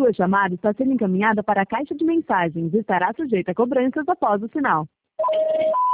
Sua chamada está sendo encaminhada para a caixa de mensagens e estará sujeita a cobranças após o sinal.